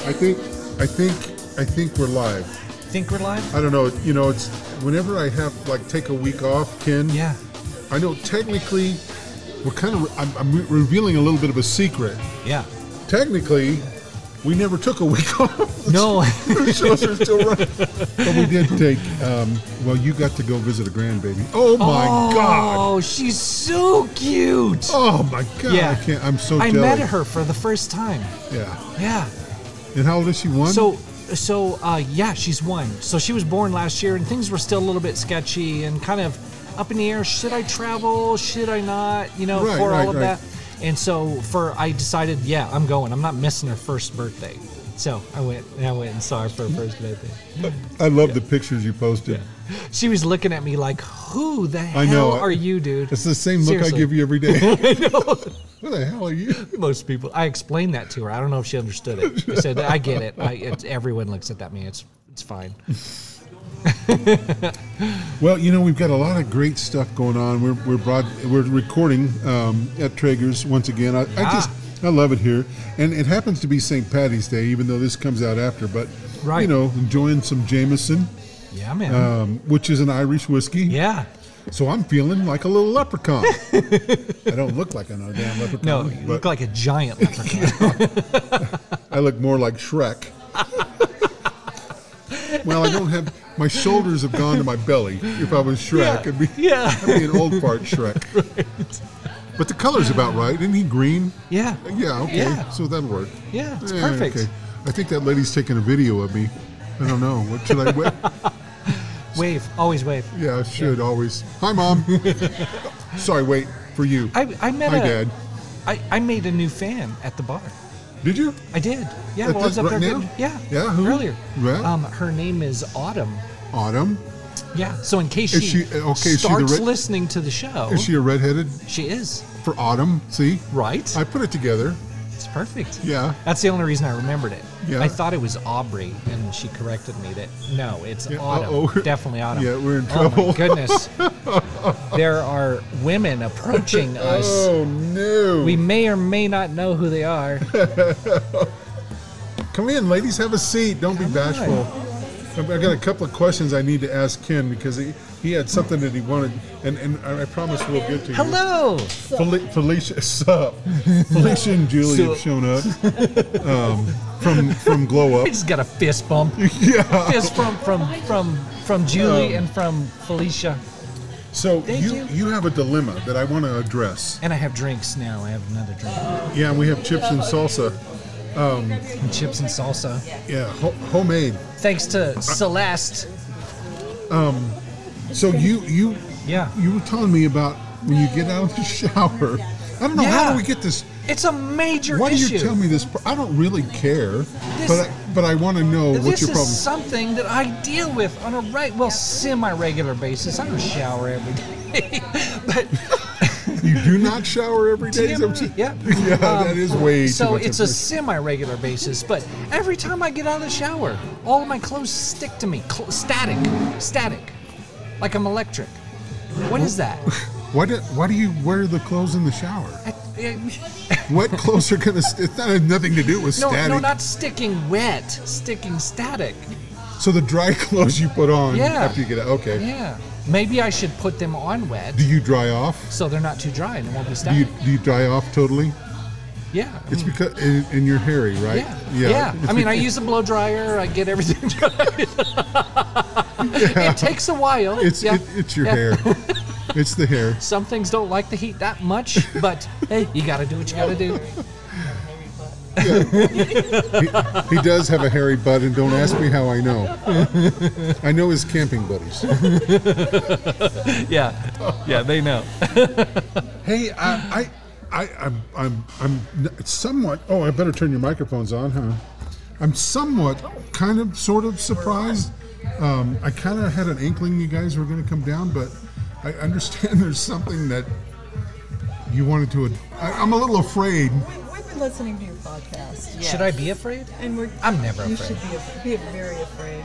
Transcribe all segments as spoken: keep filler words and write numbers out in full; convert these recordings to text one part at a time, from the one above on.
I think, I think, I think we're live. Think we're live? I don't know. You know, it's whenever I have like take a week off, Ken. Yeah. I know technically, we're kind of. I'm, I'm re- revealing a little bit of a secret. Yeah. Technically, we never took a week off. No. The shows are still running. But we did take. Um, well, you got to go visit a grandbaby. Oh my oh, God. Oh, she's so cute. Oh my God. Yeah. I can't. I'm so I jealous. met her for the first time. Yeah. Yeah. And how old is she? One. So. So, uh, yeah, she's one. So she was born last year, and things were still a little bit sketchy and kind of up in the air. Should I travel? Should I not? You know, Right, for right, all of right. that. And so, for I decided, yeah, I'm going. I'm not missing her first birthday. So I went. And I went and saw her for her first birthday. I love the pictures you posted. Yeah. She was looking at me like, "Who the I hell know. are you, dude?" It's the same look Seriously. I give you every day. I know. Who the hell are you? Most people. I explained that to her. I don't know if she understood it. I said, "I get it. I, it's, everyone looks at me. It's it's fine." Well, you know, we've got a lot of great stuff going on. We're we're broad, we're recording um, at Traeger's once again. I, I Ah. just I love it here, and it happens to be Saint Patty's Day, even though this comes out after. But Right. you know, enjoying some Jameson, Yeah, man. um, which is an Irish whiskey. yeah. So I'm feeling like a little leprechaun. I don't look like a no damn leprechaun. No, you but look like a giant leprechaun. I look more like Shrek. Well, I don't have my shoulders have gone to my belly. If I was Shrek, Yeah. it'd be Yeah. I'd be an old part Shrek. Right. But the color's about right. Isn't he green? Yeah. Yeah, okay. Yeah. So that'll work. Yeah, it's Yeah, perfect. okay. I think that lady's taking a video of me. I don't know. What should I wear? Wave. Always wave. Yeah, I should always. Hi, Mom. Sorry, wait, for you. I, I met Hi, a, Dad. I, I made a new fan at the bar. Did you? I did. Yeah, At well, I was this- up right there. now? getting- Yeah. Yeah, who? Earlier. Yeah. Um, her name is Autumn. Autumn. Yeah. So in case Is she, she- okay, is she the starts red- listening to the show, Is she a redheaded she is. for Autumn? See? Right. I put it together. It's perfect. Yeah. That's the only reason I remembered it. Yeah. I thought it was Aubrey, and she corrected me that no, it's Yeah, Autumn. uh-oh. Definitely Autumn. Yeah, we're in Oh trouble. my goodness. There are women approaching us. Oh, no. We may or may not know who they are. Come in, ladies. Have a seat. Don't Come be bashful. I got a couple of questions I need to ask Ken because he, he had something that he wanted, and, and I promise we'll get to you. Hello. Fel- Felicia, sup? Felicia and Julie Sup. have shown up um, from from Glow I Up. just got a fist bump. Yeah. Fist bump from from from Julie Um, and from Felicia. So Thank you you. you have a dilemma that I want to address. And I have drinks now. I have another drink. Yeah, we have chips and salsa. And chips and salsa. Yeah, ho- homemade. Thanks to Celeste. So you you Yeah. you were telling me about when you get out of the shower. I don't know how Yeah. do we get this. It's a major Why do issue. you tell me this? I don't really care, but I, but I want to know This what's your is problem. something that I deal with on a right, well, semi-regular basis. I don't shower every day, but You do not shower every day. Is that what you- yeah, yeah, that is way too So much it's a information. semi-regular basis. But every time I get out of the shower, all of my clothes stick to me, Cl- static, static, like I'm electric. What is that? Why do why do you wear the clothes in the shower? I- I- Wet clothes are gonna. St- it's not has nothing to do with no, static. no, not sticking wet, sticking static. So the dry clothes you put on Yeah. after you get out. Okay. Yeah, maybe I should put them on wet Do you dry off? so they're not too dry and it won't be Do static. you do you dry off totally? Yeah. It's because and, and you're hairy, right? Yeah. Yeah. It's I mean, I because- use a blow dryer. I get everything dried. It takes a while. It's yeah. it, it's your Yeah. hair. It's the hair. Some things don't like the heat that much, but hey, you got to do what you got to do. He, he does have a hairy butt, and don't ask me how I know. I know his camping buddies. Yeah. Yeah, they know. Hey, I, I, I, I'm, I'm, I'm somewhat. Oh, I better turn your microphones on, huh? I'm somewhat, kind of, sort of surprised. Um, I kind of had an inkling you guys were going to come down, but I understand there's something that you wanted to. I, I'm a little afraid. We, we've been listening to your podcast. Yes. Should I be afraid? And we're. I'm never You afraid. should be, af- be very afraid.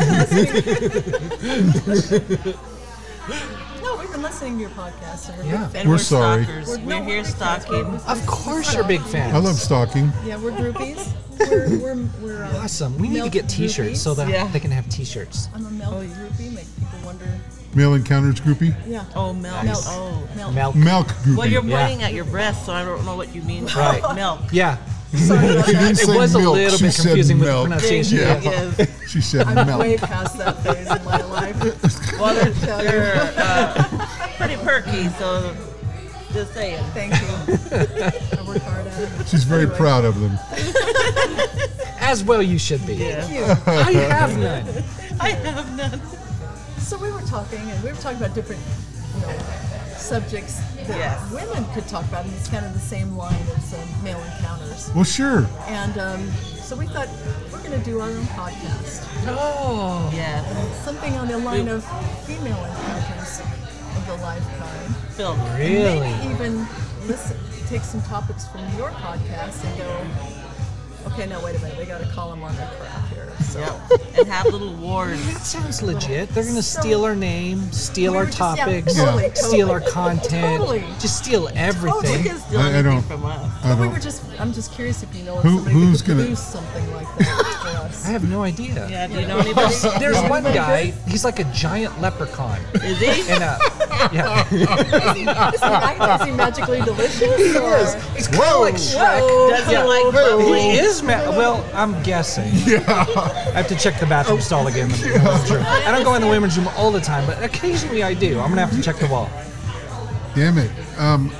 No, we've been listening to your podcast, and we're Yeah. big And We're we're, sorry. stalkers. We're- We're, no, here we're- stalking. Of course you're big fans. I love stalking. Yeah, we're groupies. We're we're, we're, we're uh, Awesome. We need to milk get T-shirts so that Yeah. they can have T-shirts. I'm a milk Oh, yeah. groupie. Make people wonder. Male encounters groupie. Yeah. Oh, milk. Nice. Oh. Milk. Milk. Milk groupie. Well, you're Yeah. pointing at your breast, so I don't know what you mean by Right. milk. Yeah. Sorry about She that. didn't It say was a milk, little she bit said confusing with the milk. pronunciation. Yeah. Yes. She said I'm milk. way past that phase in my life. Well, they're, Tell they're you. uh, pretty perky, so just saying. Thank you. I work hard at it. She's very Anyway. proud of them. As well you should be. Yeah. Thank you. I have none. I have none. So we were talking, and we were talking about different, you know, subjects that Yes. women could talk about, and it's kind of the same line as um, male encounters. Well, sure. And um, so we thought we're going to do our own podcast, Oh. Yeah. something on the line of female encounters of the lifetime. Phil. Really? Maybe even listen, take some topics from your podcast and go, okay, no, wait a minute, we got to call them on their crap here. So Yep. And have little wars. That sounds legit. They're gonna So- steal our name, steal We our were just- yeah, topics, totally, Yeah. steal our totally. content, Totally. just steal everything. You can steal I- I anything don't- from us. I we don't. were just, I'm just curious if you know of Who- somebody who's that could gonna- produce something like that for us. I have no idea. Yeah, do you know anybody? There's one Anybody guy. good? He's like a giant leprechaun. Is he? And uh, yeah, Is he, is he magically delicious? Or? he's kind of like Shrek. Does he Yeah. like bubbly? He is ma- well. I'm guessing. Yeah. I have to check the bathroom stall again. That's true. I don't go in the women's room all the time, but occasionally I do. I'm gonna have to check the wall. Damn it. Um,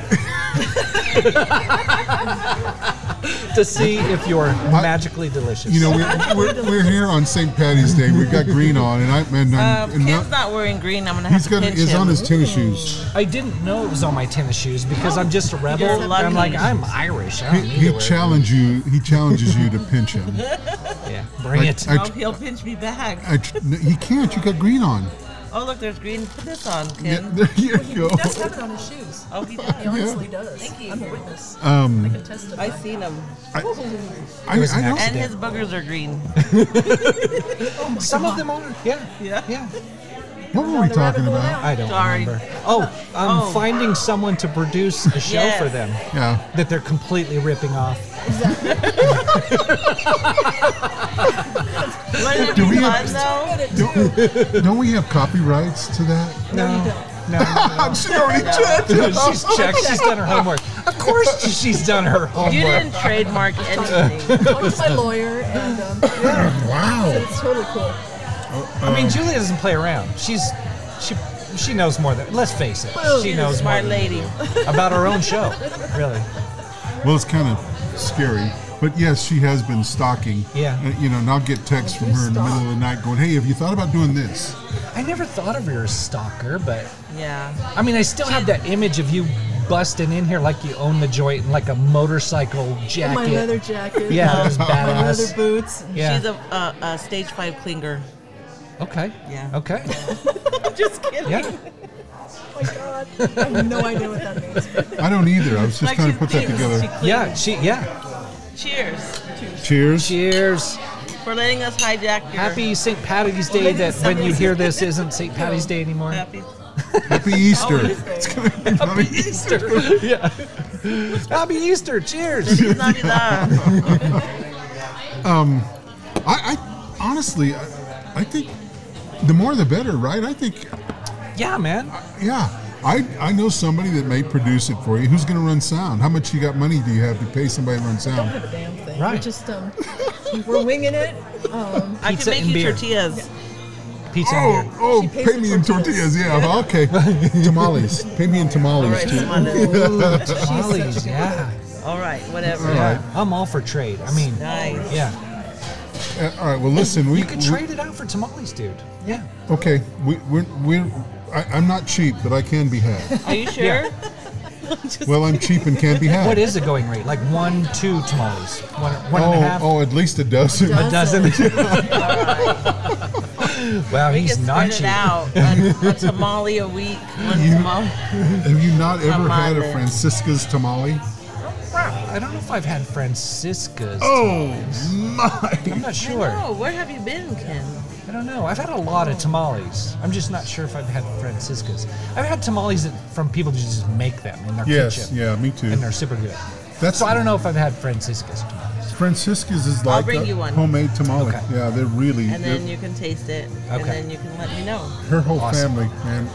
To see if you're magically delicious. you know, we're, we're, we're here on Saint Patty's Day. We've got green on, and I and, Um, and Ken's now- not wearing green. I'm gonna have he's to got pinch is him. on his tennis shoes. I didn't know it was on my tennis shoes because I'm just a rebel. You're And I'm like, lucky. I'm Irish. I He, don't need he to wear challenge you. He challenges you to pinch him. it. Yeah, bring I- it. I- No, he'll pinch me back. I, tr- no, he can't. You got green on. Oh, look, there's green. Put this on, Yeah, Ken. there you go. He does have it on his shoes. Oh, he He does. honestly does. Thank you. I'm a witness. Um, I can testify. I seen him. I, It was an I don't. And his boogers are green. Some of them are. Yeah. Yeah. Yeah. What were we talking about? I don't Sorry. remember. Oh, I'm Oh. finding someone to produce a show Yes. for them Yeah. that they're completely ripping off. Wouldn't it Do be we fun, have- though? Don't, don't we have copyrights to that? No, you no, no, She already checked. no. She's checked. She's done her homework. Of course, she's done her homework. You didn't trademark anything. Talked to my lawyer, and um, yeah, Wow. it's totally cool. I mean, Julia doesn't play around. She's she she knows more than. Let's face it. Well, she She's a knows more smart than- lady. about her own show. Really. Well, it's kind of scary. But yes, she has been stalking. Yeah. Uh, you know, and I'll get texts from her in the middle of the night going, hey, have you thought about doing this? I never thought of her as stalker, but Yeah. I mean, I still have that image of you busting in here like you own the joint in like a motorcycle And jacket. my leather jacket. Yeah, it was my leather badass. boots. Yeah. She's a, a, a stage five clinger. Okay. Yeah. Okay. Just kidding. Yeah. Oh my God. I have no idea what that means. But I don't either. I was just Like trying she to put that cleans, together. she cleans. Yeah. She. Yeah. Cheers Cheers. Cheers. for letting us hijack your Happy Saint Patty's Day. That when you hear this isn't Saint Patty's Day anymore. happy. Happy Easter. Happy Easter. Yeah. Happy Easter. Cheers. Feliz Navidad. I, I honestly, I, I think the more the better, right? I think, Yeah, man. yeah. I, I know somebody that may produce it for you. Who's going to run sound? How much you got money do you have to pay somebody to run don't sound? have a damn thing. Right. We're just um, we're winging it. Um, I Pizza can make and you beer. tortillas. Pizza and Oh, beer. oh, She pays pay in me in tortillas. tortillas. Yeah, okay. Tamales. Pay me in All tamales, right, too. come on then. Ooh, such a tamales. good Yeah. All right, whatever. Yeah. I'm all for trade. I mean, Nice. yeah. Uh, all right, well, listen. We, You could we- trade it out for tamales, dude. Yeah. Okay, we, we're, we're, I, I'm not cheap, but I can be had. Are you sure? Yeah. Well, I'm cheap and can be had. What is the going rate? Like one, two tamales? One, one oh, and a half? oh, at least a dozen. A dozen? Wow, We he's can not spread it cheap. out. A, a tamale a week. One You- tamale. Have you not ever had a Tamale. Francisca's tamale? I don't know if I've had Francisca's. Oh, my. I'm not sure. No, where have you been, Ken? I don't know. I've had a lot of tamales. I'm just not sure if I've had Francisca's. I've had tamales that, from people who just make them in their Yes, kitchen. yeah, me too. And they're super good. That's So I don't know if I've had Francisca's tamales. Francisca's is like bring a you one. homemade tamale. Okay. Yeah, they're really. And then they're- you can taste it, and Okay. then you can let me know. her whole Awesome. family, man.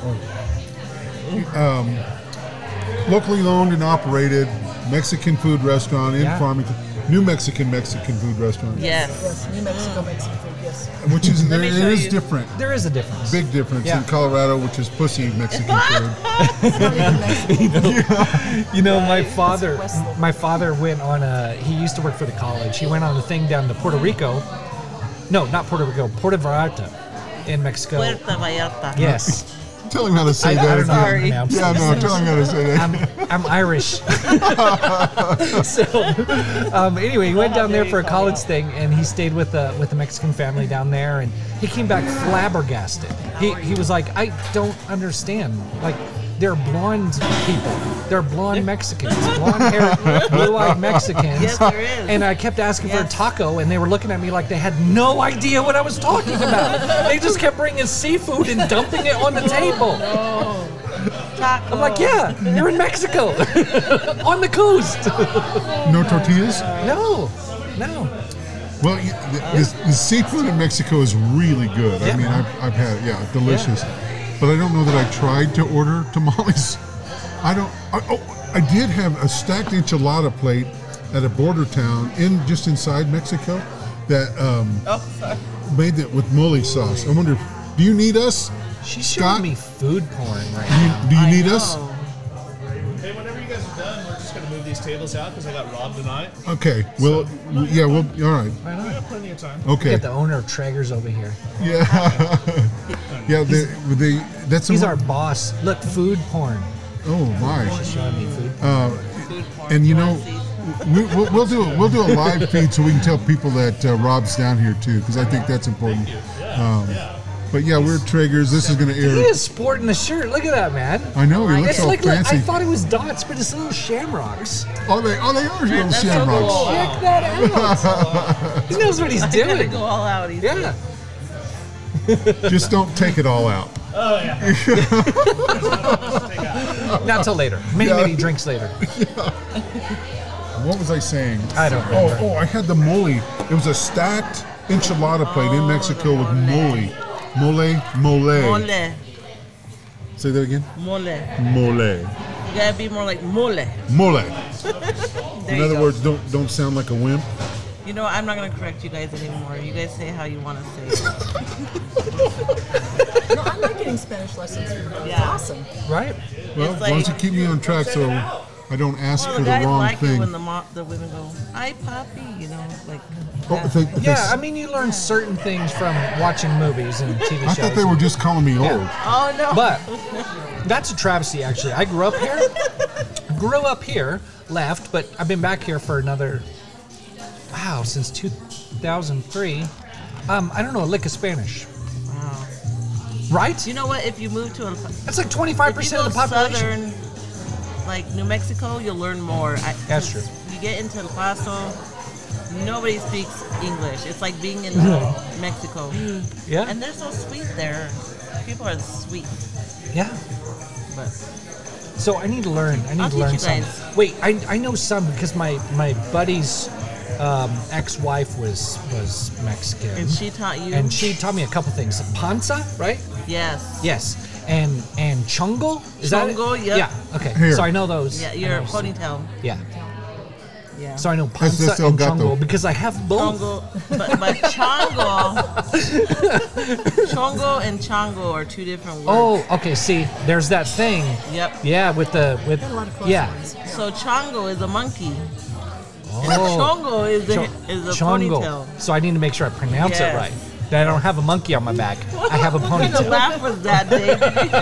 Oh. Um, locally owned and operated Mexican food restaurant in Yeah. Farmington. New Mexican Mexican food restaurant. Yes. Yes, New Mexico, Mexican food, yes. Which is there, me it show is you. different. There is a difference. Big difference Yeah. in Colorado, which is pussy Mexican food. It's not even Mexican. You know, my father, West Slope. my father went on a. He used to work for the college. He went on a thing down to Puerto Rico. No, not Puerto Rico. Puerto Vallarta, in Mexico. Puerto Vallarta. Yes. Tell him how to say I, that. I don't know how to Sorry. pronounce Yeah, it. no, tell him how to say that. I'm, I'm Irish. so, um, anyway, he went down there for a college thing, and he stayed with a with a Mexican family down there, and he came back flabbergasted. He he was like, I don't understand. Like, they're blonde people. They're blonde Mexicans, blonde-haired, blue-eyed Mexicans. Yes, there is. And I kept asking for a Yes. taco, and they were looking at me like they had no idea what I was talking about. They just kept bringing seafood and dumping it on the table. Taco. I'm like, yeah, you're in Mexico, on the coast. No tortillas? No, no. Well, y- the, the, the seafood in Mexico is really good. I Yeah. mean, I've, I've had it. Yeah, delicious. But I don't know that I tried to order tamales. I don't. I, oh, I did have a stacked enchilada plate at a border town in just inside Mexico that um, Oh, sorry. made it with mole sauce. I wonder, do you need us? She's Scott? showing me food porn right Do you, now. do you I need know. us? Hey, whenever you guys are done, we're just gonna move these tables out because I got robbed tonight. Okay. Well, yeah. Well, all right. Right We on. got plenty of time. We Okay. got the owner of Traeger's over here. Yeah. yeah. They, they. That's He's a, our boss. Look, food porn. Oh my. She's showing me food. Uh, Food porn. and you know, Pussies. we, we'll, we'll do we'll do a live feed so we can tell people that uh, Rob's down here too, because I think that's important. Um, but yeah, we're Traegers. This is going to He air. is sporting the shirt. Look at that, man. I know he looks It's all like, look, fancy. I thought it was dots, but it's little shamrocks. Oh, they oh they are little That's so shamrocks. cool. Check that out. He knows what he's He's gonna doing. go all out. He's Yeah. Just don't take it all out. Oh yeah. Not till later. Many, Yeah. many drinks later. What was I saying? I don't Oh, remember. oh, I had the mole. It was a stacked enchilada plate in Mexico with mole. Mole, mole. Mole. Say that again. Mole. Mole. You gotta be more like mole. Mole. There In you other go. words, don't don't sound like a wimp. You know, I'm not gonna correct you guys anymore. You guys say how you want to say it. No, I like getting Spanish lessons from you. It's Yeah. awesome. Right? Well, It's as long as you like- keep me on track, so I don't ask Well, for the the guys wrong like it thing. when the mo- the women go, "Hi, puppy," you know, like. Oh, that. if they- if they Yeah, s- I mean, you learn certain things from watching movies and T V I shows. thought they were just calling me old. Oh no. But that's a travesty, actually. I grew up here. Grew up here, left, but I've been back here for another, wow, since two thousand three. Um, I don't know a lick of Spanish. Wow. Right? You know what? If you move to a, That's like twenty-five if you percent go of the population. southern, like New Mexico, you'll learn more. I, That's 'cause true. You get into El Paso, nobody speaks English. It's like being in Mexico, Yeah. and they're so sweet there. People are sweet, Yeah. but So I need to learn. I need I'll to teach learn you some. guys. Wait, I, I know some because my my buddy's um, ex-wife was was Mexican, and she taught you. and she taught me a couple things. Panza, right? yes. Yes. And and chongo, is that it? Chongo, yep. Yeah. Okay. Here. So I know those. Yeah, I your know some. ponytail. Yeah. Yeah. So I know That's- panza that's El and Gato. chongo because I have both. Chongo, but, but chongo, chongo and chongo are two different words. Oh, okay. See, there's that thing. Yep. Yeah, with the with Got a lot of close yeah. ones. So chongo is a monkey. Oh. Chongo is a, Cho- is a chongo. ponytail. So I need to make sure I pronounce Yes. it right. That I don't have a monkey on my back. I have a What kind of ponytail. laugh was that, Dave?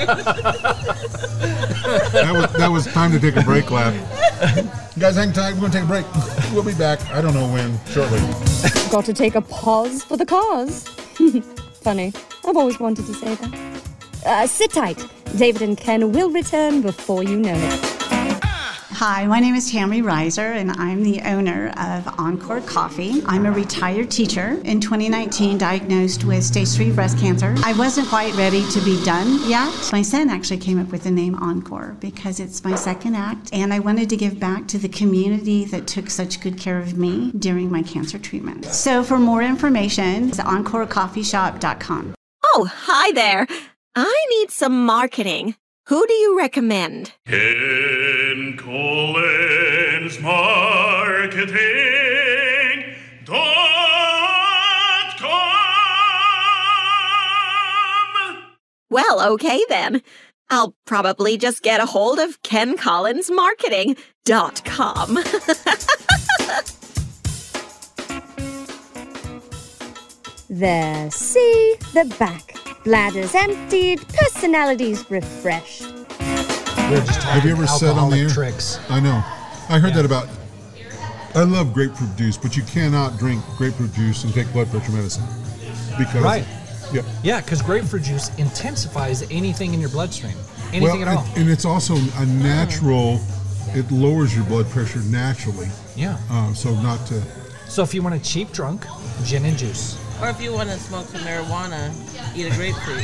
That was that was time to take a break, laugh. You guys, hang tight. We're gonna take a break. We'll be back. I don't know when. Shortly. Got to take a pause for the cause. Funny. I've always wanted to say that. Uh, sit tight. David and Ken will return before you know it. Hi, my name is Tammy Reiser, and I'm the owner of Encore Coffee. I'm a retired teacher. In twenty nineteen, diagnosed with stage three breast cancer. I wasn't quite ready to be done yet. My son actually came up with the name Encore because it's my second act, and I wanted to give back to the community that took such good care of me during my cancer treatment. So for more information, it's encore coffee shop dot com. Oh, hi there. I need some marketing. Who do you recommend? Ken Collins Marketing dot com. Well, okay then. I'll probably just get a hold of Ken Collins Marketing dot com. There, see, the back. Bladders emptied, personalities refreshed. We're just Have you ever said on the air? Tricks. I know. I heard Yeah. that about. I love grapefruit juice, but you cannot drink grapefruit juice and take blood pressure medicine because. Right. Yeah. Yeah, because grapefruit juice intensifies anything in your bloodstream. Anything well, at all. it- and it's also a natural. It lowers your blood pressure naturally. Yeah. Uh, so not to. So if you want a cheap drunk, gin and juice. Or if you want to smoke some marijuana, eat a grapefruit.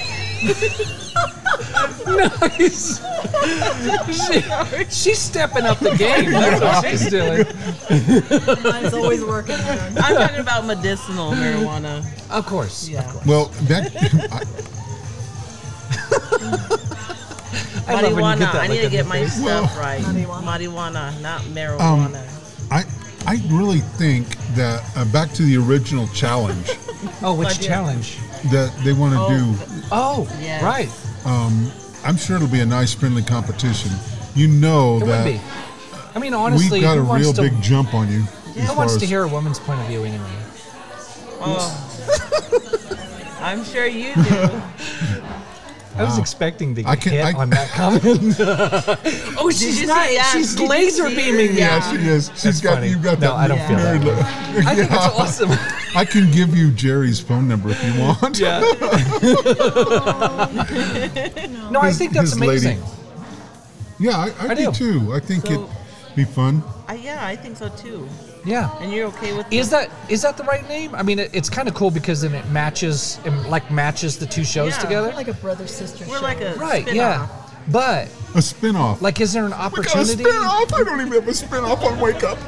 Nice. she, she's stepping up the game. That's what she's doing. Mine's always working. I'm talking about medicinal marijuana. Of course. Yeah. Of course. Well, that. I love when you Marijuana. get that I look need to on get your my face. stuff Well- right. Marijuana. Marijuana, not Um, marijuana. I I really think that uh, back to the original challenge Oh, which But yeah. challenge? that they want to Oh. do. Oh, Yes. right. Um, I'm sure it'll be a nice, friendly competition. You know It would that be. I mean, honestly, we've got who a wants real to, big jump on you. as Who far wants to as- hear a woman's point of view anyway? Oh. I'm sure you do. I was Wow. expecting to I get can- hit I- on that comment. oh, she's you not. see- yeah, she's did you laser see her? beaming me. Yeah, she is. She's That's got. funny. You've got No, that. I don't feel married that look. I think Yeah. it's awesome. I can give you Jerry's phone number if you want. Yeah. no, I His- think that's his lady. amazing. Yeah, I, I, I do do. too. I think So- it'd be fun. I, yeah, I think so too. Yeah. And you're okay with Is the- that is that the right name? I mean, it, it's kind of cool because then it matches, it, like matches the two shows Yeah. together. Like a brother sister We're show. like a Right. spin-off. Yeah. But A spin-off. like, is there an We got a opportunity? spin-off. I don't even have a spin-off on Wake Up.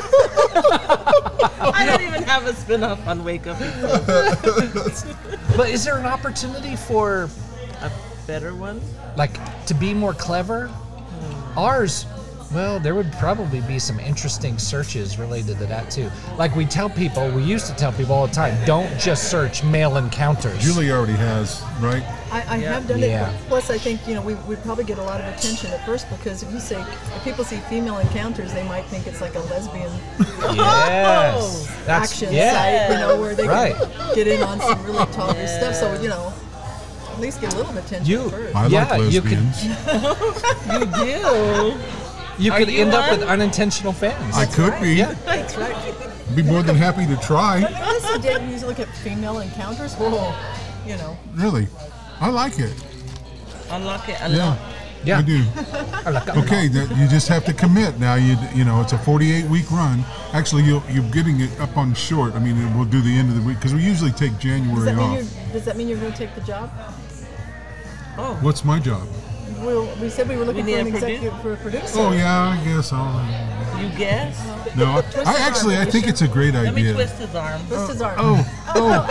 I don't even have a spin-off on Wake Up. But is there an opportunity for A better one? like to be more clever? Ours, well, there would probably be some interesting searches related to that too. Like we tell people, we used to tell people all the time, don't just search male encounters. Julie already has, right? I, I Yeah. have done Yeah. it. Plus, I think you know we we probably get a lot of attention at first because if you say if people see female encounters, they might think it's like a lesbian Yes. That's action yeah. site, you know, where they Right. can get in on some really talky stuff. So you know, at least get a little attention You- first. I Yeah, like you could- lesbians. You do. You Are could you end up one? with unintentional fans. I could be. Yeah. That's right. Be more than happy to try. Honestly, didn't you look at female encounters? Whoa, you know. Really, I like it. Unlock it. Yeah, Unlock. Yeah. I do. I like that. Okay, that you just have to commit. Now you you know it's a forty-eight week run. Actually, you'll, you're getting it up on short. I mean, we'll do the end of the week because we usually take Does January that mean off. you're, does that mean you're going to take the job? Oh. What's my job? Well, we said we were looking We for need an a produ- executive for a producer. Oh yeah, I guess I'll. You guess? No, I, I actually I think it's a great Let me idea. twist his arm. Twist his arm. Oh, oh,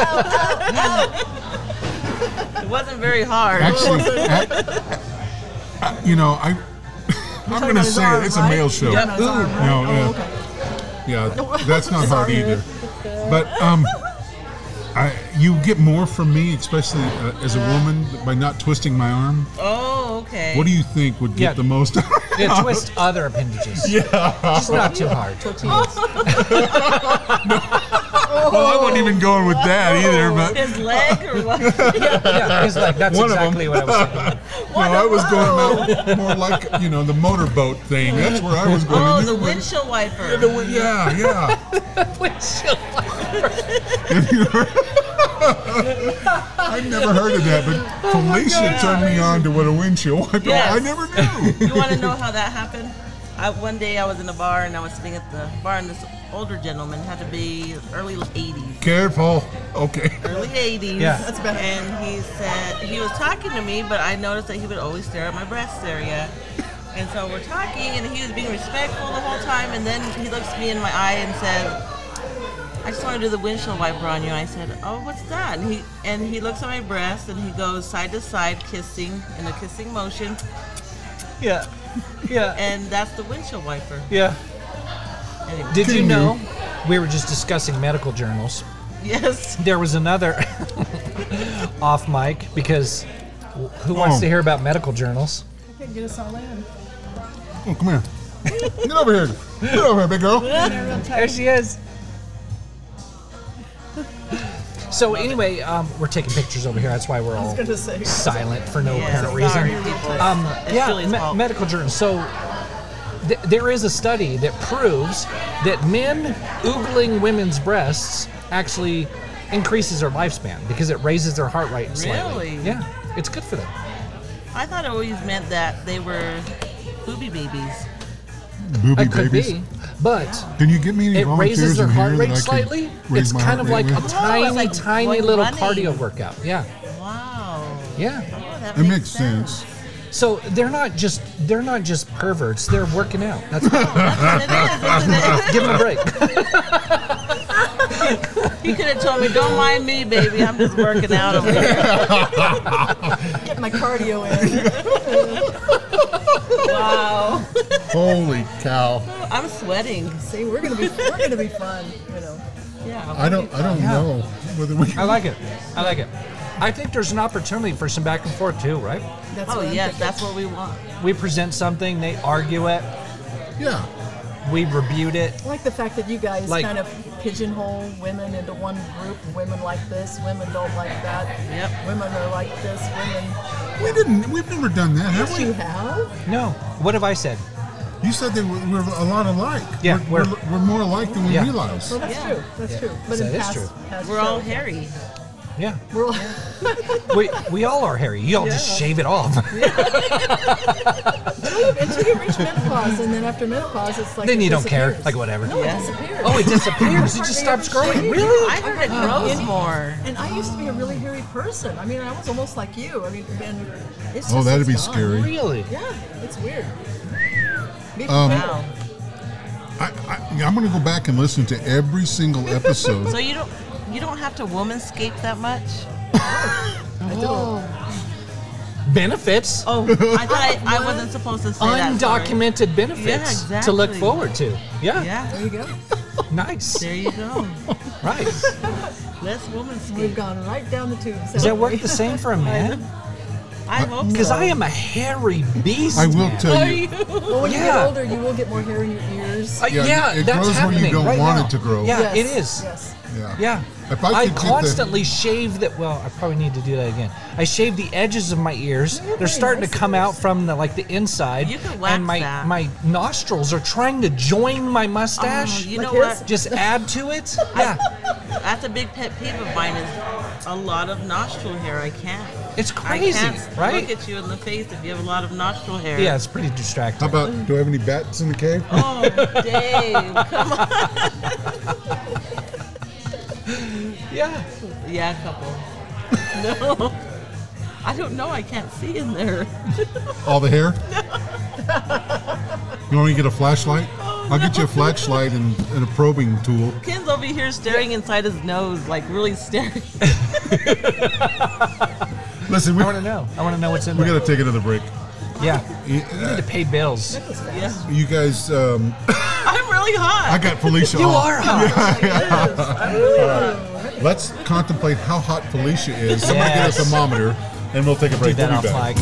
It wasn't very hard. actually, a- a- you know I. I'm talking gonna about his say arm, it. It's a right? male show. You're talking about his arm, right? No, Oh, yeah. okay. Yeah, that's not hard Sorry. either. But um, I you get more from me, especially uh, as a woman, by not twisting my arm. Oh, okay. What do you think would get Yeah. the most? Yeah, twist other appendages. Yeah. Just not too hard. Tortillas. Well, I wasn't even going with that either, but His leg or what? Yeah, it's like that's One of exactly them. what I was thinking. no, I was going out more like you know the motorboat thing. That's where I was going. Oh, You the know, when- windshield wiper. Yeah, the win- yeah, yeah. Windshield wiper. Have you heard- I've never heard of that, but Felicia turned me on to what a windshield wiper. Yes. I never knew. You want to know how that happened? I I, one day I was in a bar and I was sitting at the bar and this older gentleman had to be early eighties. Careful. Okay. Early eighties. Yeah. That's better. And he said, he was talking to me, but I noticed that he would always stare at my breast area. And so we're talking and he was being respectful the whole time. And then he looks me in my eye and said, I just want to do the windshield wiper on you. I said, oh, what's that? And he and he looks at my breast and he goes side to side kissing in a kissing motion. Yeah. Yeah. And that's the windshield wiper. Yeah. Anyway. Did you Continue. know we were just discussing medical journals? Yes. There was another off mic because who wants Oh. to hear about medical journals? Okay, get us all in. Oh, come here. Get over here. Get over here, big girl. There she is. So anyway, um, we're taking pictures over here. That's why we're I was all going to say. silent for no Yeah, apparent sorry, reason. people. Um, It's yeah, Julie's me- fault. medical journals. So th- there is a study that proves that men oogling women's breasts actually increases their lifespan because it raises their heart rate slightly. Really? Yeah, it's good for them. I thought it always meant that they were booby babies. Booby It could babies. be, but Can you get me any it volunteers raises their in heart here rate that I could slightly. raise It's my kind heart of like rate a with? tiny, like tiny going little running. cardio workout. Yeah, Wow. yeah. Oh, that It makes sense. So they're not just they're not just perverts. They're working out. That's It is, isn't it? give them a break. You could have told me, don't mind me, baby. I'm just working out over here. Get my cardio in. Wow. Holy cow. I'm sweating. See, we're gonna be we're gonna be fun, you know. Yeah. I don't I don't Yeah. know whether we I like it. I like it. I think there's an opportunity for some back and forth too, right? That's Oh, what I'm yes, thinking. that's what we want. We present something, they argue it, Yeah. we rebuke it. I like the fact that you guys Like- kind of pigeonhole women into one group. Women like this, women don't like that. Yep. Women are like this, women. We didn't we've never done that, have Yes, we? you have. No. What have I said? You said that we're, we're a lot alike. Yeah, we're, we're- we're, we're more alike than we Yeah. realize. Well, that's Yeah. true. That's true. But That in is past, true. past We're all shows, hairy. Yeah. We're all. We we all are hairy. You all just Yeah. shave it off. Until you reach menopause, and then after menopause, it's like Then it you don't care. disappears. Like whatever. No, Yeah. it disappears. Oh, it disappears. It Hardly just stops ever growing. shave. Really? I heard it grows more. And I used to be a really hairy person. I mean, I was almost like you. I mean, and it's just Oh, that'd it's be gone. scary. Really? Yeah, it's weird. Be Um, prepared. Wow. I, I, I'm going to go back and listen to every single episode. So you don't you don't have to womanscape that much? I don't. Benefits. Oh, I thought I, I wasn't supposed to say that. sorry. Undocumented benefits Yeah, to look exactly. forward to. Yeah. Yeah, There you go. Nice. there you go. Right. Less We've womanscape. gone right down the tubes. Does that haven't work we? the same for a man? I hope so. Because I am a hairy beast. I will man. tell Are you. you? Well, when you Yeah. get older, you will get more hair in your ears. Uh, Yeah, yeah, it that's grows where you happening don't right want now. it to grow. Yeah, Yes, it is. Yes. Yeah. Yeah. If I I, could get the- constantly shave that. Well, I probably need to do that again. I shave the edges of my ears. you're They're very starting nice to come ears. out from the like the inside. You can wax and my that. my nostrils are trying to join my mustache. Oh, you Like know his? what? Just add to it. Yeah, That's a big pet peeve of mine is a lot of nostril hair. I can't. it's I crazy, can't right? look at you in the face if you have a lot of nostril hair. Yeah, it's pretty distracting. How about, do I have any bats in the cave? Oh, Dave, come on. Yeah. Yeah, a couple. No. I don't know. I can't see in there. All the hair? You want me to get a flashlight? I'll get you a flashlight and, and a probing tool. Ken's over here staring inside his nose, like really staring. Listen, we, I want to know. I want to know what's in we there. got to take another break. Yeah. You, We need to pay bills. Yeah. you guys, um, I'm really hot. I got Felicia You off. are hot. Let's contemplate how hot Felicia is. Somebody get Yes. a thermometer, and we'll take a Do break. that We'll off be back.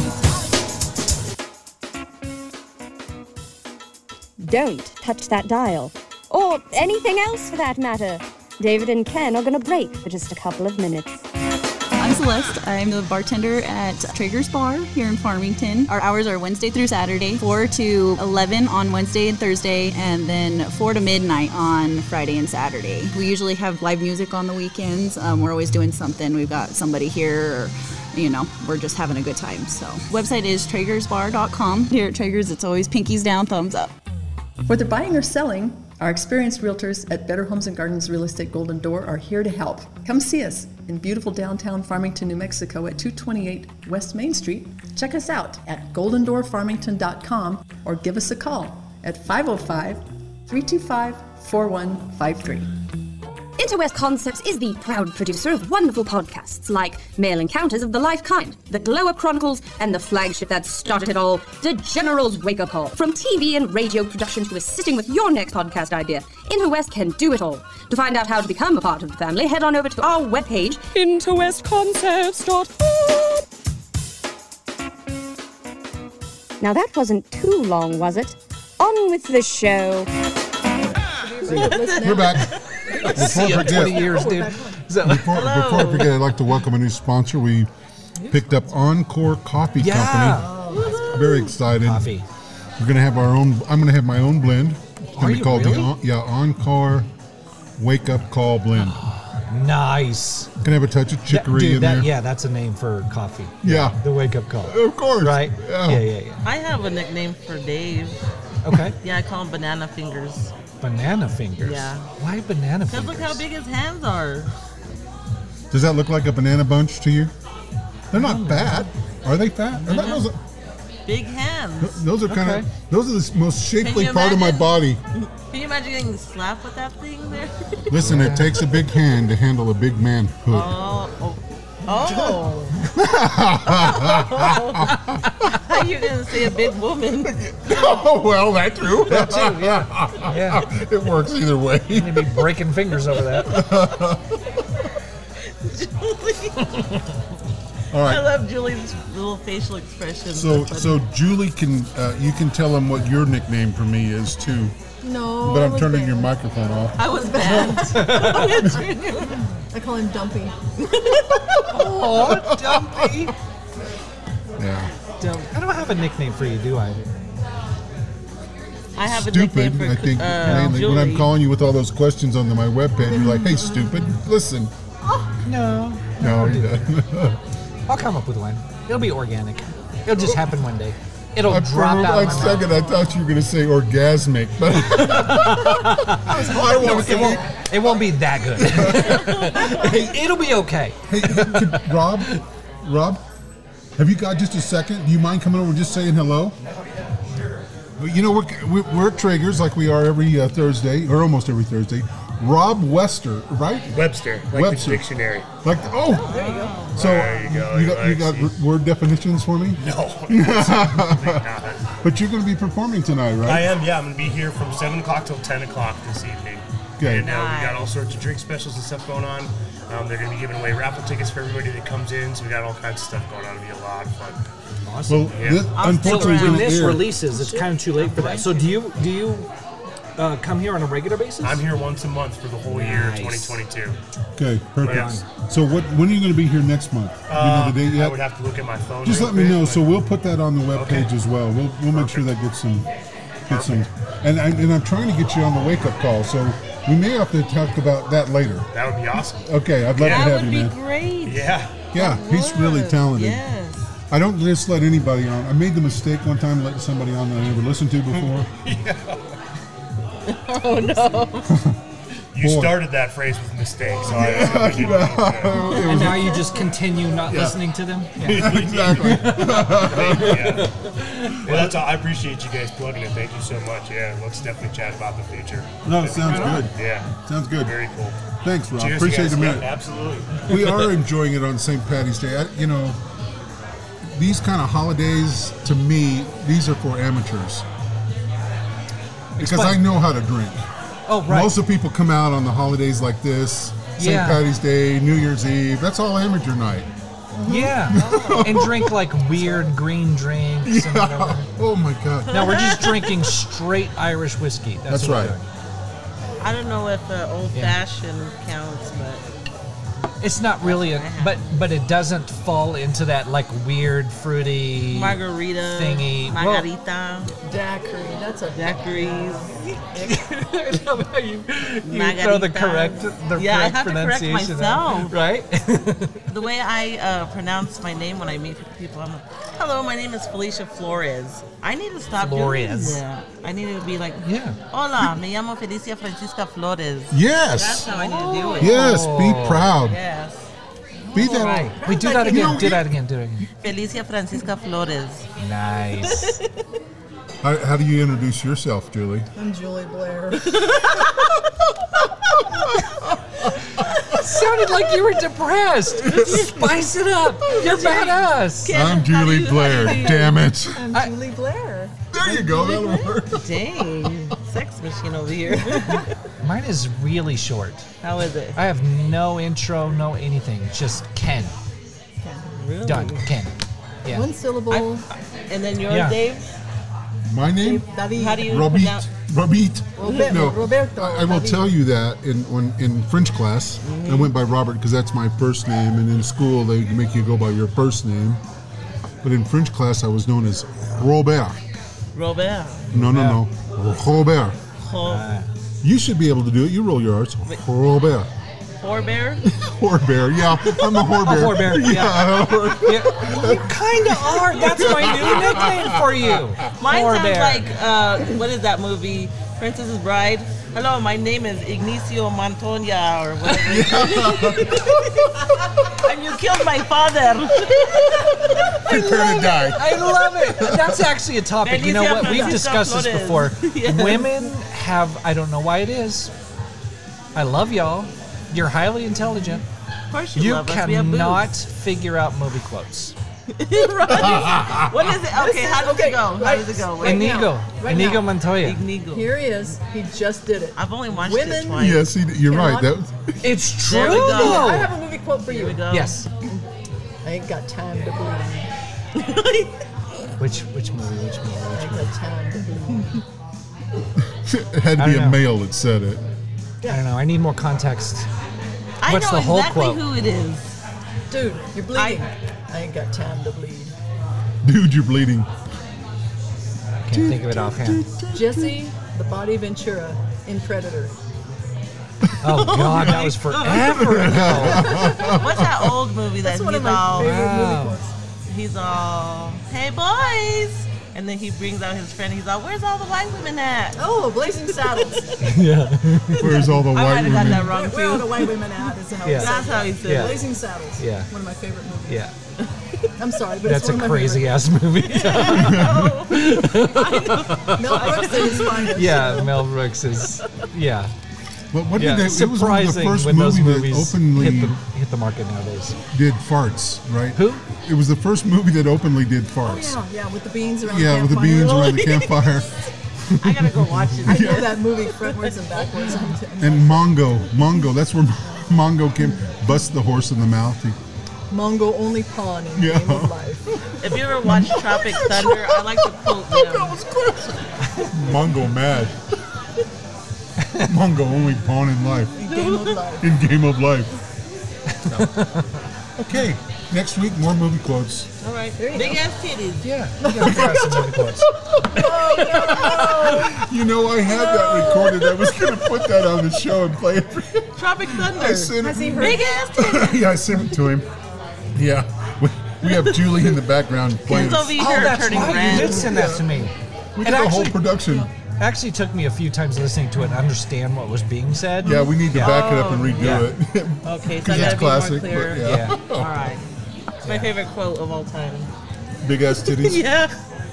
flag. Don't touch that dial. Or anything else for that matter. David and Ken are going to break for just a couple of minutes. I'm Celeste. I'm the bartender at Traeger's Bar here in Farmington. Our hours are Wednesday through Saturday, four to eleven on Wednesday and Thursday, and then four to midnight on Friday and Saturday. We usually have live music on the weekends. Um, we're always doing something. We've got somebody here, or, you know, we're just having a good time. So, website is traegers bar dot com. Here at Traeger's, it's always pinkies down, thumbs up. Whether buying or selling, our experienced realtors at Better Homes and Gardens Real Estate Golden Door are here to help. Come see us in beautiful downtown Farmington, New Mexico at two twenty-eight West Main Street. Check us out at golden door farmington dot com or give us a call at five oh five, three two five, four one five three. Interwest Concepts is the proud producer of wonderful podcasts like Male Encounters of the Life Kind, The Glow Up Chronicles, and the flagship that started it all, The General's Wake Up Call. From T V and radio production to assisting with your next podcast idea, Interwest can do it all. To find out how to become a part of the family, head on over to our webpage, interwest concepts dot com. Now that wasn't too long, was it? On with the show. We're back. Before I forget, twenty years, dude. before, before I forget, I'd like to welcome a new sponsor. We picked up Encore Coffee Yeah. Company. Very excited. Coffee. We're gonna have our own. I'm gonna have my own blend. It's gonna Are be you called the really? On- yeah Encore Wake Up Call Blend. Nice. Gonna have a touch of chicory Dude, in that, there. yeah, that's a name for coffee. Yeah. The wake up call. Of course. Right? Yeah. Yeah, yeah, yeah. I have a nickname for Dave. Okay. Yeah, I call him Banana Fingers. Banana fingers. Yeah. Why banana Because fingers? look how big his hands are. Does that look like a banana bunch to you? They're not fat. Are they fat? Are that, those, are, Big hands. those are kind Okay. of. Those are the most shapely you part of my imagine? body. Can you imagine getting slapped with that thing there? Listen, it takes a big hand to handle a big man hood. Oh. Oh. Oh. How you going to say a big woman? Oh, well, that's true. That too, yeah. Yeah. It works either way. You'd be breaking fingers over that. All I right. love Julie's little facial expression. So, so Julie can uh, you can tell him what your nickname for me is too. No, But I I'm was turning bad. your microphone off. I was bad. I call him Dumpy. Oh, Dumpy. Yeah. Dump. I don't have a nickname for you, do I? I have a nickname Stupid. for I think uh, mainly Julie. when I'm calling you with all those questions on the, my webpage, you're like, "Hey, stupid, listen." No. No, you don't. I'll come up with one. It'll be organic. It'll just happen one day. It'll I drop for out one of my second mouth. I thought you were going to say orgasmic, but I No, want to it say. won't. It won't be that good. It'll be okay. Hey, could, Rob, Rob, have you got just a second? Do you mind coming over and just saying hello? Well, you know, we're, we're, we're at Traeger's like we are every uh, Thursday, or almost every Thursday. Rob Wester, right? Webster, like Webster. the dictionary. Like, oh, There you go. so There you go, you got, you got Alexi. word definitions for me? No, absolutely not. But you're going to be performing tonight, right? I am, yeah. I'm going to be here from seven o'clock till ten o'clock this evening. Okay. And uh, we got all sorts of drink specials and stuff going on. Um, they're going to be giving away raffle tickets for everybody that comes in. So we got all kinds of stuff going on. It'll be a lot of fun. Awesome. Well, Yeah. this, I'll unfortunately, stick is when going to this air. releases, it's kind of too late for that. So do you do you uh, come here on a regular basis? I'm here once a month for the whole year of Nice. twenty twenty-two. Okay, perfect. Yes. So what? When are you going to be here next month? Do you know the date I yet? would have to look at my phone. Just real let me quick, know. but- So we'll put that on the webpage Okay. as well. We'll we'll make sure that gets some get some. And I, and I'm trying to get you on the wake up call. So we may have to talk about that later. That would be awesome. Okay, I'd love Yeah. to That have would you, be man. great. Yeah. Yeah, he's really Would. talented. Yes. I don't just let anybody on. I made the mistake one time letting somebody on that I never listened to before. Oh no. You Boy. started that phrase with a mistake, so I assumed you didn't mean to. And now you just continue not listening to them? Yeah. Exactly. Yeah. Well, that's all. I appreciate you guys plugging it. Thank you so much. Yeah, let's definitely chat about the future. No, it sounds good. Yeah. Sounds good. Very cool. Thanks, Rob. Cheers, Appreciate guys. it, man. Yeah, absolutely. We are enjoying it on Saint Patty's Day. I, you know, these kind of holidays, to me, these are for amateurs. Because Explain. I know how to drink. Oh, right. Most of the people come out on the holidays like this, Saint Yeah. Patty's Day, New Year's Eve. That's all amateur night. Yeah. And drink like weird green drinks. And whatever. Oh my God. No, we're just drinking straight Irish whiskey. That's, That's what right. we're doing. I don't know if uh, old fashioned counts, but It's not really a, but but it doesn't fall into that like weird fruity margarita, thingy. margarita, Daiquiri. That's a daiquiris. I love how you, you throw the Margaritas. correct the Yeah, I correct have to correct pronunciation, myself. right? The way I uh, pronounce my name when I meet people, I'm like, hello, my name is Felicia Flores. I need to stop Flores. doing that. I need to be like, Yeah. hola, me llamo Felicia Francisca Flores. Yes. That's how I need to do it. Yes, be proud. Yes. Be that. Right. Wait, do that again. Do that again. Do it again. Felicia Francisca Flores. Nice. How, how do you introduce yourself, Julie? I'm Julie Blair. Sounded like you were depressed. Spice it up. You're badass. I'm Julie Blair. Damn it. I'm I- Julie Blair. There you go. That'll work. Dang. Sex machine over here. Mine is really short. How is it? I have no intro, no anything. It's just Ken. Really? Done. Ken. Yeah. One syllable. I- and then yours, Yeah. Dave? My name? David. How do you Robit. pronounce? Robit. Roberto. No, Roberto. I, I will David. tell you that in when in French class, I went by Robert because that's my first name, and in school they make you go by your first name. But in French class, I was known as Robert. Robert. No, no, no, Robert. Ho- You should be able to do it. You roll your R's. Robert. Horbear? Horbear. Yeah, I'm a Horbear. Horbear, yeah. Yeah. You kind of are. That's my new nickname for you. Mine Poor sounds bear. like, uh, what is that movie? Princess's Bride? Hello, my name is Ignacio Montoya, or whatever. And you killed my father. Prepare to die. I love it. That's actually a topic. You know Benicio what? We've Francisco discussed this Flores. before. Yes. Women have, I don't know why it is. I love y'all. You're highly intelligent. Of course you, You love us. We have cannot boobs. figure out movie quotes. Right. What is it? Okay, how does Okay, it go? How right. does it go? Right Wait. now. Inigo. Right Inigo now. Montoya. Ignigo. Here he is. He just did it. I've only watched Women- it twice. Yes, he, you're right. That, It's true, There we go. though. I have a movie quote for Here we you. go. Yes. I ain't got time to bleed. Which which movie? Which movie? I Which ain't movie? got time to bleed. it had to I be don't a know. male that said it. I don't know. I need more context. I What's know the whole exactly quote? who it is. Dude, you're bleeding. I, ain't got time to bleed. Dude, you're bleeding. Can't think of it offhand. Jesse, the body Ventura in Predator. Oh God, that was forever ago. What's that old movie that That's one he's of my all favorite Wow. movie quotes. he's all, hey boys, and then he brings out his friend. He's all, where's all the white women at? Oh, Blazing Saddles. Yeah. Where's all the I white might have got women? that wrong Where are the too. white women at? Is how Yeah. he That's said how he it. said Yeah. it. Blazing Saddles. Yeah. One of my favorite movies. Yeah. I'm sorry, but That's it's a one of my crazy favorite. ass movie. Mel Brooks at his finest. Yeah, Mel Brooks is. Yeah. But what Yeah. did they? It was one of the Surprising first when those movie that movies openly hit the, hit the market nowadays. did farts, right? Who? It was the first movie that openly did Oh, farts. yeah, yeah, with the beans around Yeah, the with the campfire. beans around the campfire. I gotta go watch it. I know that movie frontwards and backwards. And Mongo, Mongo, that's where Mongo came, bust the horse in the mouth. He, Mongo only pawn in Yeah. Game of Life. If you ever watch Tropic Thunder, I like to quote them. Mongo mad. Mongo only pawn in life. In Game of Life. In Game of Life. Okay, next week more movie quotes. All right, There you big go. ass titties. Yeah. You gotta try some movie quotes. You know, I had that recorded. I was going to put that on the show and play it for you. Tropic Thunder. I sent Has he it. heard Big ass titties. Yeah, I sent it to him. Yeah, we, we have Julie in the background playing. He's over Oh, here that's turning right. You red. did send that to me. We It did a whole actually, production. actually took me a few times listening to it to understand what was being said. Yeah, we need to Yeah. back it up and redo Yeah. it. Okay, so I Because it's gotta be classic. more clear. But yeah. Yeah. All right. It's my favorite quote of all time. Big ass titties. Yeah.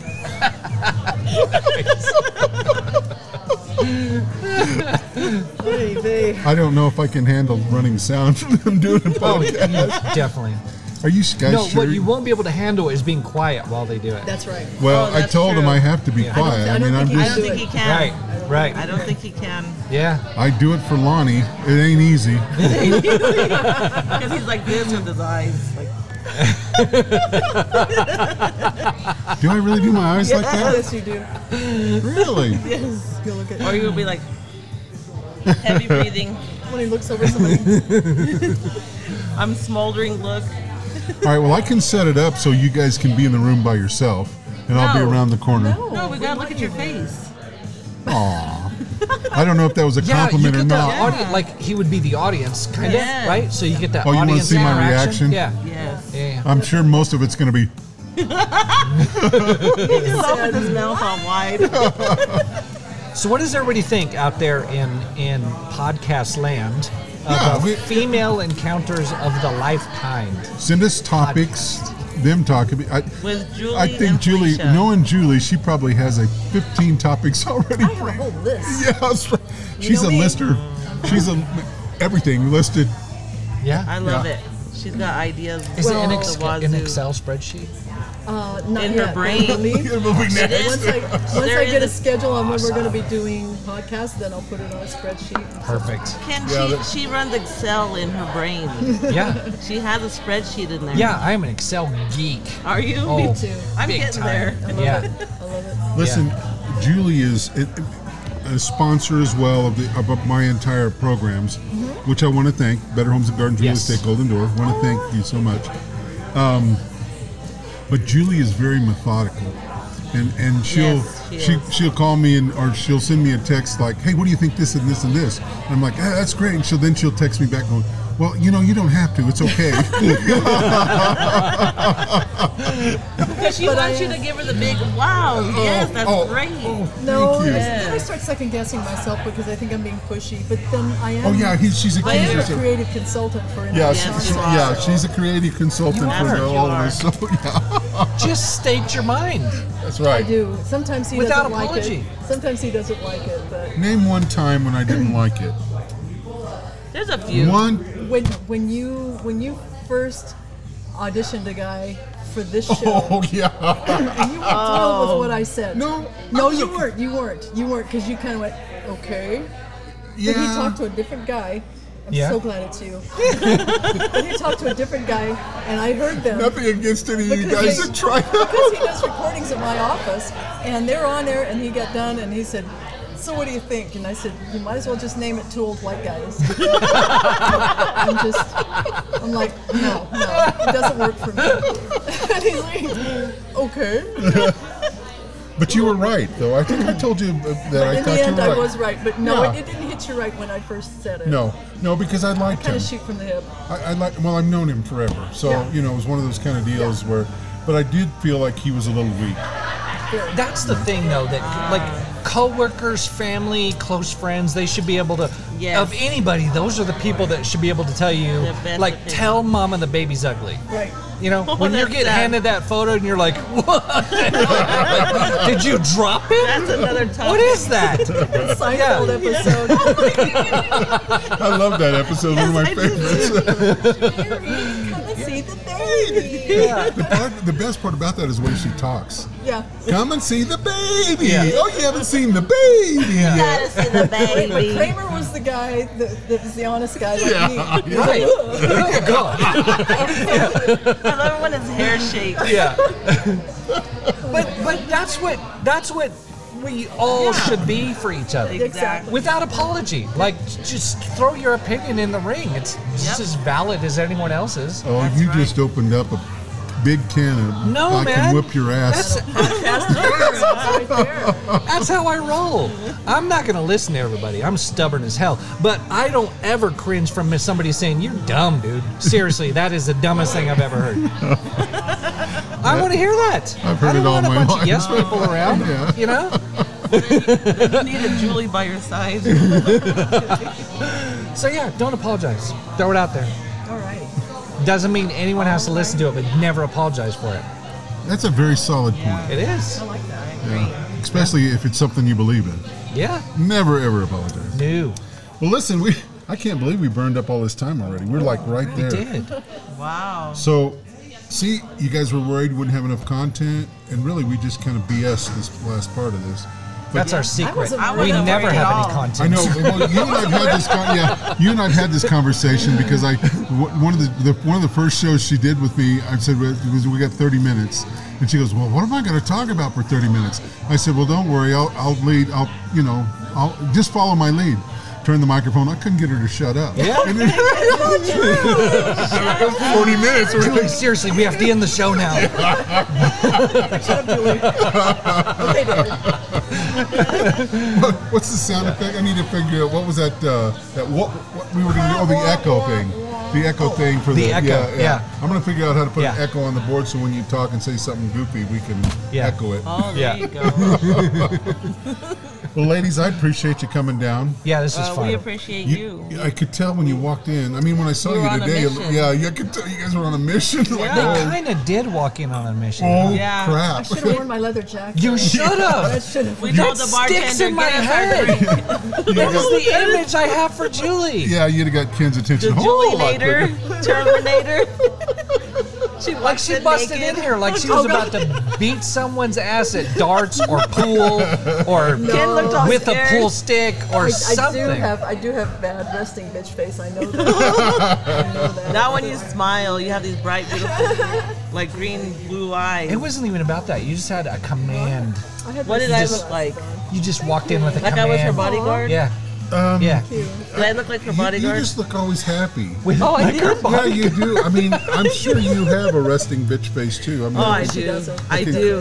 Baby. I don't know if I can handle running sound from them doing a Oh, podcast. definitely. Are you guys No, sure? what you won't be able to handle is being quiet while they do it. That's right. well, Oh, I that's told him true. I have to be Yeah. quiet. I I, don't mean, I'm think he I just. don't think he can. Right, right. I don't think he can. Yeah. I do it for Lonnie. It ain't easy. Because he's like this with his eyes. Like, Do I really do my eyes like that? Yes, you do. Really? Yes. You look at or you'll be like, heavy breathing. when he looks over somebody. I'm smoldering look. All right. Well, I can set it up so you guys can be in the room by yourself, and I'll be No. around the corner. No, we gotta look at your face. Aw. I don't know if that was a Yeah, you compliment get or that not. audience, like he would be the audience, kind Yeah. of, right? So you get that Oh, you wanna audience see my interaction. reaction? Yeah. Yes. Yeah. I'm sure most of it's going to be. He just opened his mouth all wide. So what does everybody think out there in, in podcast land of Yeah, uh, we- female encounters of the life kind? Send us topics. Them talking. I, With Julie I think and Julie, Felicia. knowing Julie, she probably has a fifteen topics already. I have a whole list. Yeah, that's right. She's know a me. lister. She's a everything listed. Yeah. I love Yeah. it. She's got ideas. Is it an, the ex- wazoo. an Excel spreadsheet? Uh, not In her yet. brain. Moving Moving next. Once I, once There I is get a a- schedule on when we're going to be doing podcasts, then I'll put it on a spreadsheet. Perfect. Can Yeah, she? that- She runs Excel in her brain. Yeah. She has a spreadsheet in there. Yeah, I am an Excel geek. Are you? Oh, Me too. I'm big getting time. there. I love Yeah. it. I love it. Listen, Julie is a, a sponsor as well of, the, of my entire programs, which I want to thank. Better Homes and Gardens Real Yes. Estate Golden Door. Want to thank you so much. Um, but Julie is very methodical, and and she'll Yes, she she is. she'll call me and or she'll send me a text like, hey, what do you think this and this and this? And I'm like, ah, that's great. And she'll then she'll text me back going, well, you know, you don't have to. It's okay. Because she But wants I- you to give her the big wow. Yes, that's oh, great. oh, No, thank you. I, I start second guessing myself because I think I'm being pushy. But then I am. Oh yeah, he, she's a I am a herself. creative consultant for Yeah, Internet she, Yes, she- you Council. yeah, she's a creative consultant You for are. all of us. So yeah, Just state your mind. that's I right. do. Sometimes he Without doesn't like apology. it. Sometimes he doesn't like it. But Name one time when I didn't like it. There's a few. One. when when you when you first auditioned a guy for this show, Oh yeah. and you were thrilled with what I said. No. No, I was you okay. weren't. You weren't. You weren't because you kind of went, okay. Yeah. Then he talked to a different guy. I'm Yeah. so glad it's you. Then you talked to a different guy, and I heard them. Nothing against any of you Because guys they- that try. Because he does recordings at my office, and they're on there, and he got done, and he said, so what do you think? And I said, you might as well just name it Two Old White Guys. I'm just, I'm like, no, no, it doesn't work for me. And he's like, okay. But you were right, though. I think I told you uh, that But I in thought the you end, were I right. was right. But no, Yeah. it, it didn't hit you right when I first said it. No, no, because I liked Kind him. of shoot from the hip. I, I like. Well, I've known him forever, so Yeah. you know, it was one of those kind of deals where. But I did feel like he was a little weak. Very. That's the thing, though, that like coworkers, family, close friends, they should be able to. Yes. Of anybody, those are the people that should be able to tell you, The best like, opinion. tell mama the baby's ugly. Right. You know, Oh, when you that's get sad. handed that photo and you're like, what? Like, did you drop it? That's another topic. What is that? Seinfeld episode. I love that episode. One of my Yes, I do favorites. Come and see the baby. Yeah. the, part, the best part about that is when she talks. Yeah. Come and see the baby. Yeah. Oh, you haven't seen the baby Yeah. yet. Gotta see the But baby. Kramer was the guy that, that was the honest guy like Yeah. me. Right. Oh, God. I love when his hair shakes. Yeah. but but that's what that's what we all Yeah. should be for each other. Exactly. Without apology. Like, just throw your opinion in the ring. It's just Yep. as valid as anyone else's. Oh, That's you right. just opened up a big can of No, I man. can whip your ass. That's, Right there. that's how I roll. I'm not going to listen to everybody. I'm stubborn as hell. But I don't ever cringe from somebody saying, you're dumb, dude. Seriously, that is the dumbest thing I've ever heard. I want to hear that. I've heard I don't it all want a my bunch life. of yes people around, Yeah. you know? You need a Julie by your side. So yeah, don't apologize. Throw it out there. All right. Doesn't mean anyone has to listen to it, but never apologize for it. That's a very solid point. It is. I like that. Yeah. Especially if it's something you believe in. Yeah. Never ever apologize. New. Well, listen, we I can't believe we burned up all this time already. We're like right We there. did. Wow. So, see, you guys were worried we wouldn't have enough content, and really we just kind of B S this last part of this. That's our secret. wasn't We worried never at have all. any content. I know. Well, you and I've had this. Con- yeah, you and I've had this conversation because I w- one of the, the one of the first shows she did with me. I said we we got thirty minutes, and she goes, "Well, what am I going to talk about for thirty minutes?" I said, "Well, don't worry. I'll I'll lead. I'll you know I'll just follow my lead." Turn the microphone. I couldn't get her to shut up. Yeah. And then- Forty minutes. We're Julie, seriously, we have to end the show now. Shut up, Julie. Okay, David. What- What's the sound effect? I need to figure out what was that. Uh, that what, what we were going to do. Oh, the echo thing. the echo thing for the, The echo, Yeah, yeah. yeah. I'm gonna figure out how to put Yeah. an echo on the board so when you talk and say something goofy, we can Yeah. echo it. Oh, there Yeah. you go. Well, ladies, I appreciate you coming down. Yeah, this is Uh, fun. we appreciate you. You, I could tell when you walked in. I mean, when I saw You you, were on a today, mission. yeah, you could tell you guys were on a mission. Like, They oh, kind of did walk in on a mission. oh, Yeah. I crap. should have worn my leather jacket. You should have. I should have. We That told the bartender, sticks in my get us our head. drink. That is the image I have for Julie. Yeah, you'd have got Ken's attention. The a whole Julie lot later, quicker. Terminator. She Like walked she in busted naked. in here like she was about to beat someone's ass at darts or pool or Ken looked all with scared. a pool stick or I, I something. do have I do have bad resting bitch face. I know that. I know that. Not when you smile. You have these bright, beautiful, like green, blue eyes. It wasn't even about that. You just had a command. I had What my did I sunglasses look like? on. You just walked in with a Like command. I was her bodyguard? Yeah. Um, Yeah. Cute. Did I look like her You, you bodyguard? just look always happy. With Oh, I like did? her Yeah, body. you do. I mean, I'm sure you have a resting bitch face too. I mean, Oh, I She do. doesn't. I do.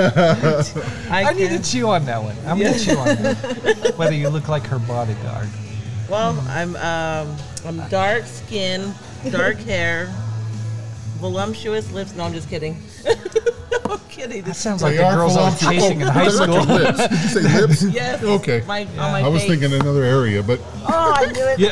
I, I need can. to chew on that one. I'm gonna chew on that. Whether you look like her bodyguard. Well, I'm um, I'm dark skin, dark hair, voluptuous lips. No, I'm just kidding. I'm kidding. That sounds They like the are girls I was voluptuous. chasing in Oh, high they're like school. your lips. Did you say lips? Yes. Okay. My, on my I was face. thinking another area, but Oh, I knew it. Yeah.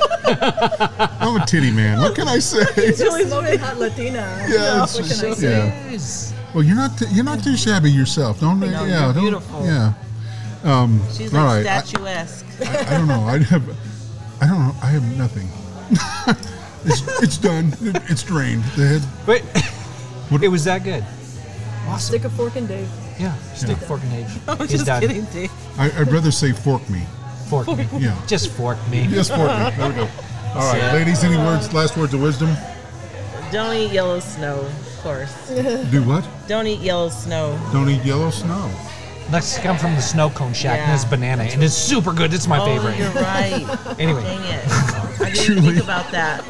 I'm a titty man. What can I say? Just smoking hot Latina. Yeah, it's what just- can I say? yeah. Jeez. Well, you're not t- you're not too shabby yourself. Don't No, yeah, you're don't, beautiful. Yeah. Um, She's all like right. I- statuesque. I, I don't know. I have I don't know. I have nothing. it's it's done. It, it's drained. The head. Wait. It was that good. Awesome. Stick a fork in Dave. Yeah. Stick fork and egg. I'm It's just done. kidding, Dave. I, I'd rather say fork me. Fork me. Yeah. Just fork me. Just fork me. There we go. All right, Yeah. ladies. Any words? Last words of wisdom? Don't eat yellow snow, of course. Do what? Don't eat yellow snow. Don't eat yellow snow. Next come from the Snow Cone Shack, and Yeah. it's banana, and it's super good. It's my oh, favorite. you're right. Anyway. Dang it. I didn't Julie. think about that.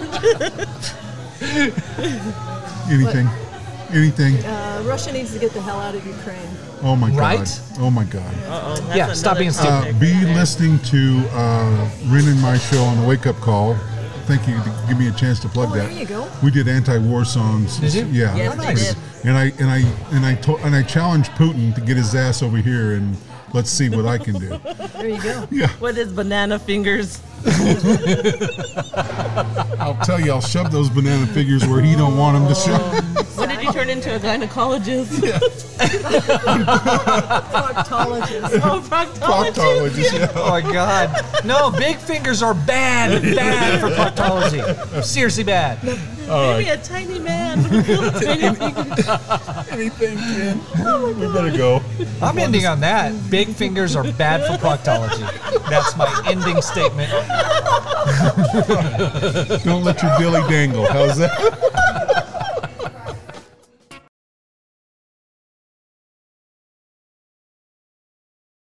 Anything? Anything? Uh, Russia needs to get the hell out of Ukraine. Oh my Right? God. Oh my God. Uh-oh. That's Yeah, stop another being stupid. Uh, topic. be listening to uh, Rin and my show on the Wake Up Call. Thank you to give me a chance to plug Oh, that. there you go. We did anti-war songs. Did you? Yeah. Yes, they did. And I and I and I to, and I challenged Putin to get his ass over here and let's see what I can do. There you go. Yeah. With his banana fingers. I'll tell you, I'll shove those banana figures where he don't want them to shove. When did you turn into a gynecologist? Proctologist. Oh, proctologist. Proctologist, yeah. Oh my God! No, big fingers are bad, bad for proctology. Seriously bad. Maybe a tiny man with little tiny fingers. Anything, Ken. We better go. I'm ending on that. Big fingers are bad for proctology. That's my ending statement. Don't let your dilly dangle. How's that?